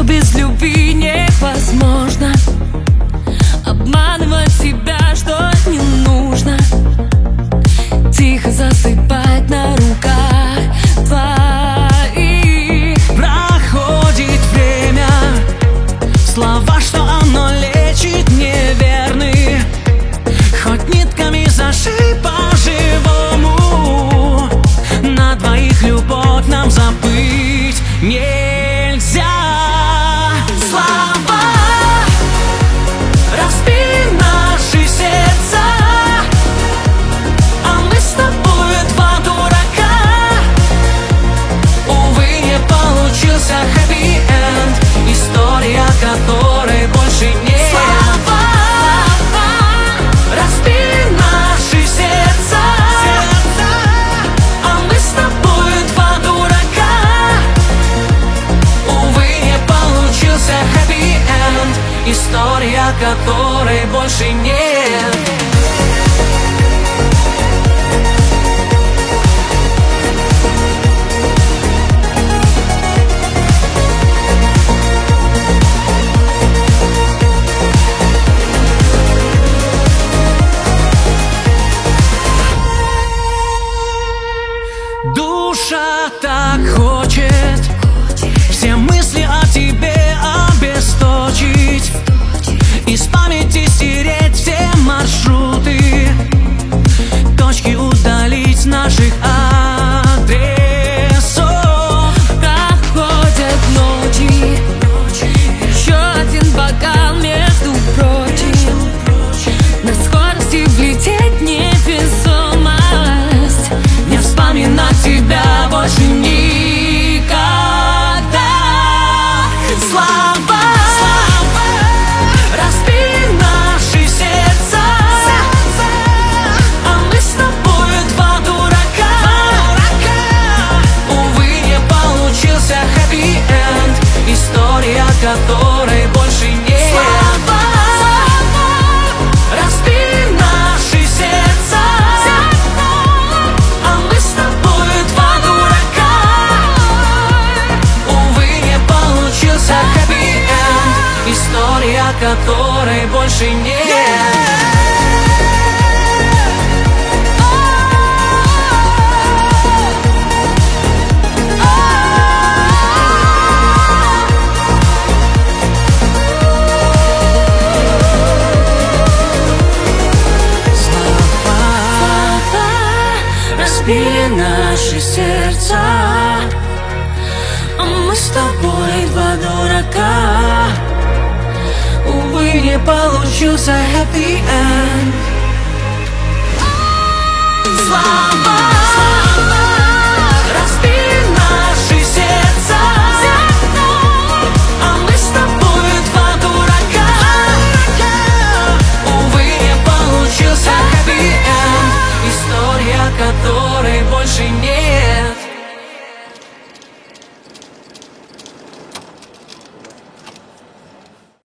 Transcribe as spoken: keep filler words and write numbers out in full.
без любви невозможно. Обманывать себя, что не нужно. Тихо засыпать на руках твоих. Проходит время, слова, что оно лечит, неверны. Хоть нитками зашей по-живому, на двоих любовь нам забыть нельзя. Слова разбили наши сердца, а мы с тобой два дурака. Увы, не получился happy end, история которой больше нет. История, которой больше нет. Душа так хочет все мысли о тебе обесточить, из памяти стереть все маршруты, точки удалить наших адресов. Проходят ночи, еще один бокал между прочим. На скорости влететь невесомость, не вспоминать тебя больше никогда. Слова которой больше нет. Слова разбили наши сердца, а мы с тобой два дурака. Увы, не получился happy end, история которой больше нет. разбили наши сердца, а мы с тобой два дурака. Увы, не получился happy end. Слава